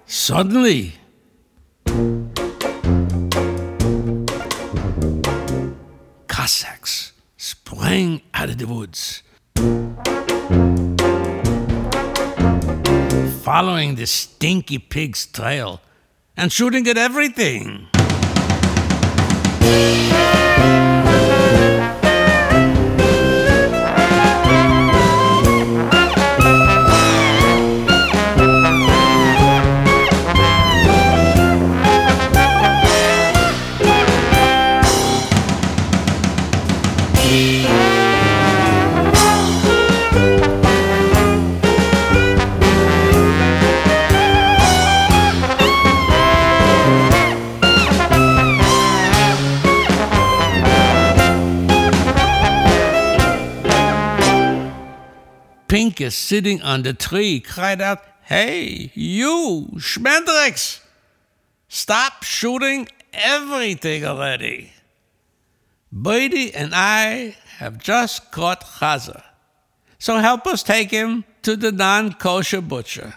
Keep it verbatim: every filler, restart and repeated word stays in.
Suddenly, Cossacks sprang out of the woods, following the stinky pig's trail and shooting at everything. Pinkus, sitting on the tree, cried out, "Hey, you, Schmendrix! Stop shooting everything already. Brady and I have just caught Chaza, so help us take him to the non-kosher butcher."